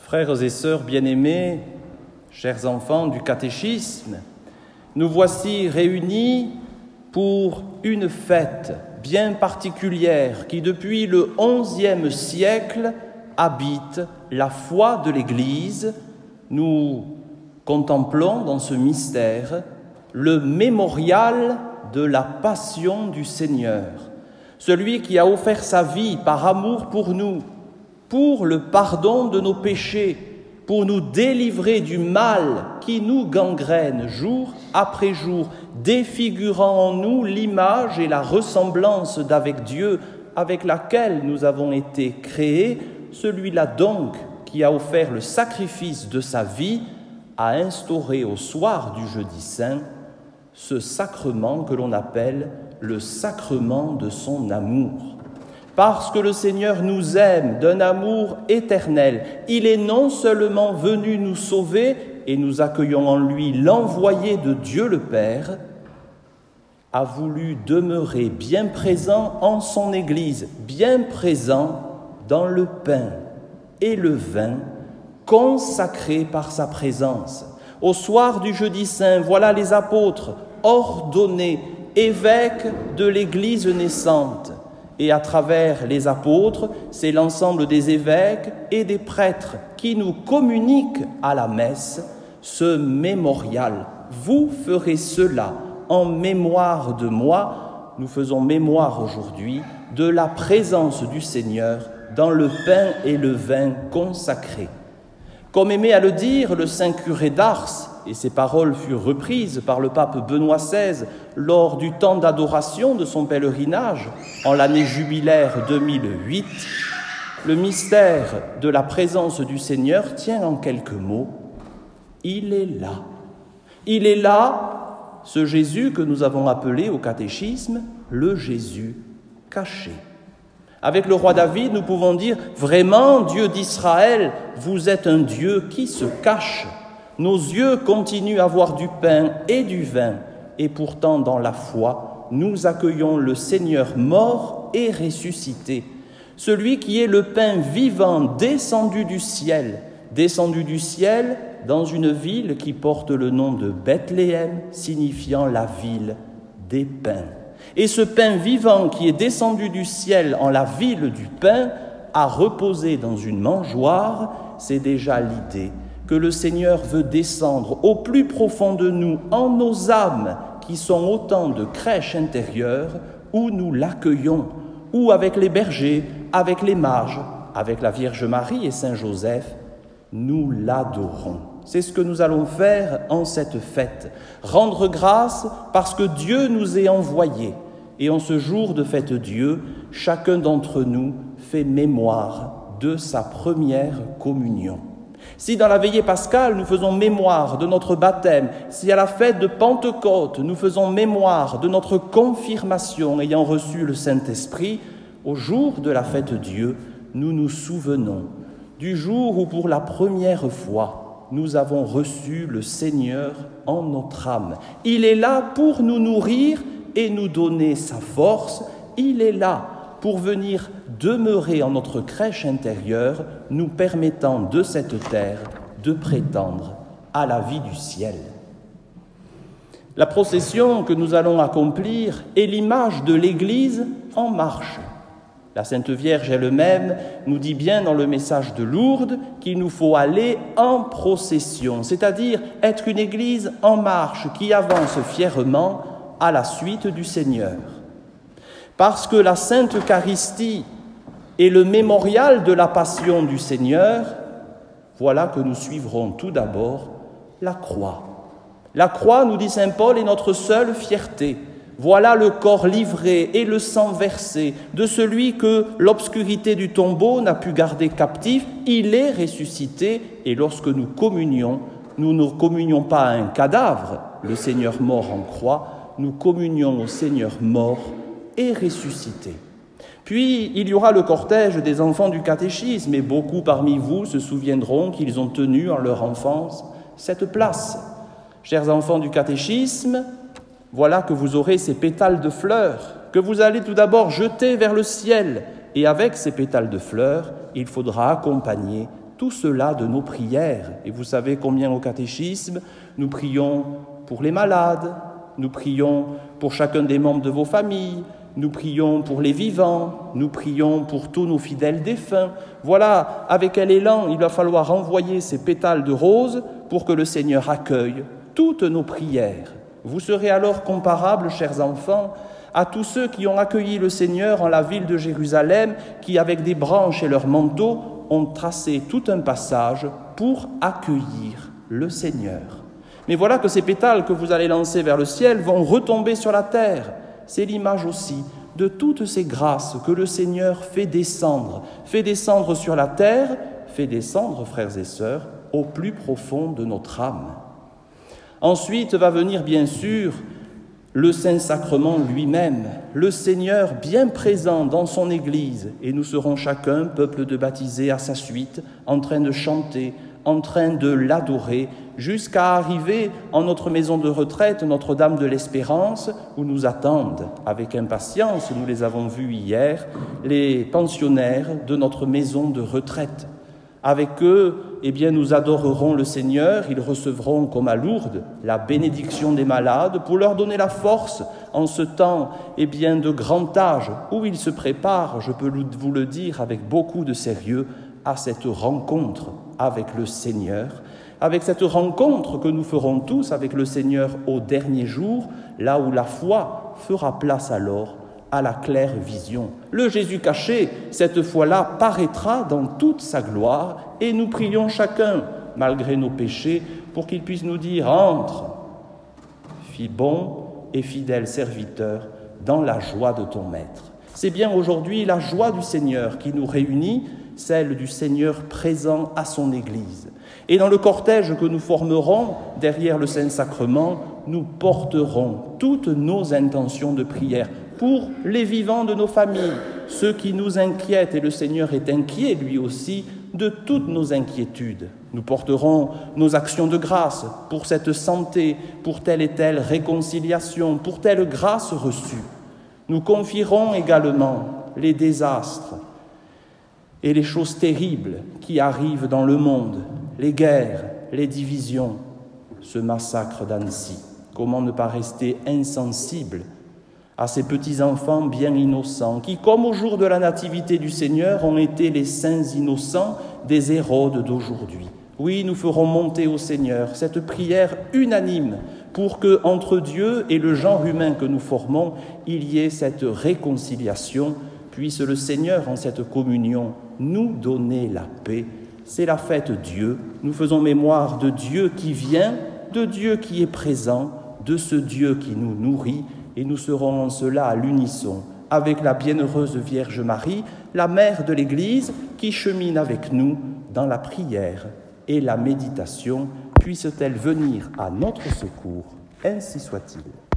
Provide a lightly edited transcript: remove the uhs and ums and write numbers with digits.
Frères et sœurs bien-aimés, chers enfants du catéchisme, nous voici réunis pour une fête bien particulière qui, depuis le XIe siècle, habite la foi de l'Église. Nous contemplons dans ce mystère le mémorial de la passion du Seigneur, celui qui a offert sa vie par amour pour nous, pour le pardon de nos péchés, pour nous délivrer du mal qui nous gangrène jour après jour, défigurant en nous l'image et la ressemblance d'avec Dieu avec laquelle nous avons été créés, celui-là donc qui a offert le sacrifice de sa vie, a instauré au soir du Jeudi Saint ce sacrement que l'on appelle le sacrement de son amour. Parce que le Seigneur nous aime d'un amour éternel, il est non seulement venu nous sauver, et nous accueillons en lui l'envoyé de Dieu le Père, a voulu demeurer bien présent en son Église, bien présent dans le pain et le vin, consacrés par sa présence. Au soir du Jeudi Saint, voilà les apôtres ordonnés, évêques de l'Église naissante. Et à travers les apôtres, c'est l'ensemble des évêques et des prêtres qui nous communiquent à la messe ce mémorial. Vous ferez cela en mémoire de moi. Nous faisons mémoire aujourd'hui de la présence du Seigneur dans le pain et le vin consacrés. Comme aimait à le dire le saint curé d'Ars, et ces paroles furent reprises par le pape Benoît XVI lors du temps d'adoration de son pèlerinage en l'année jubilaire 2008, le mystère de la présence du Seigneur tient en quelques mots. Il est là. Il est là, ce Jésus que nous avons appelé au catéchisme le Jésus caché. Avec le roi David, nous pouvons dire « Vraiment, Dieu d'Israël, vous êtes un Dieu qui se cache. Nos yeux continuent à voir du pain et du vin, et pourtant dans la foi, nous accueillons le Seigneur mort et ressuscité, celui qui est le pain vivant descendu du ciel dans une ville qui porte le nom de Bethléem, signifiant la ville des pains. Et ce pain vivant qui est descendu du ciel en la ville du pain a reposé dans une mangeoire, c'est déjà l'idée que le Seigneur veut descendre au plus profond de nous, en nos âmes, qui sont autant de crèches intérieures, où nous l'accueillons, où avec les bergers, avec les mages, avec la Vierge Marie et Saint Joseph, nous l'adorons. C'est ce que nous allons faire en cette fête, rendre grâce parce que Dieu nous est envoyé. Et en ce jour de fête Dieu, chacun d'entre nous fait mémoire de sa première communion. Si dans la veillée pascale, nous faisons mémoire de notre baptême, si à la fête de Pentecôte, nous faisons mémoire de notre confirmation ayant reçu le Saint-Esprit, au jour de la fête Dieu, nous nous souvenons du jour où pour la première fois, nous avons reçu le Seigneur en notre âme. Il est là pour nous nourrir et nous donner sa force. Il est là pour venir demeurer en notre crèche intérieure, nous permettant de cette terre de prétendre à la vie du ciel. La procession que nous allons accomplir est l'image de l'Église en marche. La Sainte Vierge elle-même nous dit bien dans le message de Lourdes qu'il nous faut aller en procession, c'est-à-dire être une Église en marche qui avance fièrement à la suite du Seigneur. Parce que la Sainte Eucharistie est le mémorial de la passion du Seigneur, voilà que nous suivrons tout d'abord la croix. La croix, nous dit saint Paul, est notre seule fierté. Voilà le corps livré et le sang versé de celui que l'obscurité du tombeau n'a pu garder captif. Il est ressuscité et lorsque nous communions, nous ne communions pas à un cadavre, le Seigneur mort en croix, nous communions au Seigneur mort et ressuscité. Puis, il y aura le cortège des enfants du catéchisme et beaucoup parmi vous se souviendront qu'ils ont tenu en leur enfance cette place. Chers enfants du catéchisme, voilà que vous aurez ces pétales de fleurs que vous allez tout d'abord jeter vers le ciel. Et avec ces pétales de fleurs, il faudra accompagner tout cela de nos prières. Et vous savez combien au catéchisme, nous prions pour les malades, nous prions pour chacun des membres de vos familles, nous prions pour les vivants, nous prions pour tous nos fidèles défunts. Voilà avec quel élan il va falloir envoyer ces pétales de rose pour que le Seigneur accueille toutes nos prières. Vous serez alors comparables, chers enfants, à tous ceux qui ont accueilli le Seigneur en la ville de Jérusalem, qui, avec des branches et leurs manteaux, ont tracé tout un passage pour accueillir le Seigneur. Mais voilà que ces pétales que vous allez lancer vers le ciel vont retomber sur la terre. C'est l'image aussi de toutes ces grâces que le Seigneur fait descendre sur la terre, fait descendre, frères et sœurs, au plus profond de notre âme. Ensuite va venir, bien sûr, le Saint-Sacrement lui-même, le Seigneur bien présent dans son Église, et nous serons chacun, peuple de baptisés à sa suite, en train de chanter, en train de l'adorer, jusqu'à arriver en notre maison de retraite, Notre-Dame de l'Espérance, où nous attendent avec impatience, nous les avons vus hier, les pensionnaires de notre maison de retraite. Avec eux, nous adorerons le Seigneur, ils recevront comme à Lourdes la bénédiction des malades pour leur donner la force en ce temps de grand âge où ils se préparent, je peux vous le dire avec beaucoup de sérieux, à cette rencontre avec le Seigneur, avec cette rencontre que nous ferons tous avec le Seigneur au dernier jour, là où la foi fera place alors à la claire vision. Le Jésus caché, cette fois-là, paraîtra dans toute sa gloire et nous prions chacun, malgré nos péchés, pour qu'il puisse nous dire « Entre, bon et fidèle serviteur, dans la joie de ton Maître ». C'est bien aujourd'hui la joie du Seigneur qui nous réunit, celle du Seigneur présent à son Église. Et dans le cortège que nous formerons derrière le Saint-Sacrement, nous porterons toutes nos intentions de prière pour les vivants de nos familles, ceux qui nous inquiètent, et le Seigneur est inquiet lui aussi de toutes nos inquiétudes. Nous porterons nos actions de grâce pour cette santé, pour telle et telle réconciliation, pour telle grâce reçue. Nous confierons également les désastres et les choses terribles qui arrivent dans le monde, les guerres, les divisions, ce massacre d'Annecy. Comment ne pas rester insensible à ces petits-enfants bien innocents qui, comme au jour de la nativité du Seigneur, ont été les saints innocents des Hérodes d'aujourd'hui. Oui, nous ferons monter au Seigneur cette prière unanime pour que, entre Dieu et le genre humain que nous formons, il y ait cette réconciliation. Puisse le Seigneur, en cette communion, nous donner la paix. C'est la fête Dieu. Nous faisons mémoire de Dieu qui vient, de Dieu qui est présent, de ce Dieu qui nous nourrit. Et nous serons en cela à l'unisson avec la bienheureuse Vierge Marie, la mère de l'Église, qui chemine avec nous dans la prière et la méditation. Puisse-t-elle venir à notre secours, ainsi soit-il.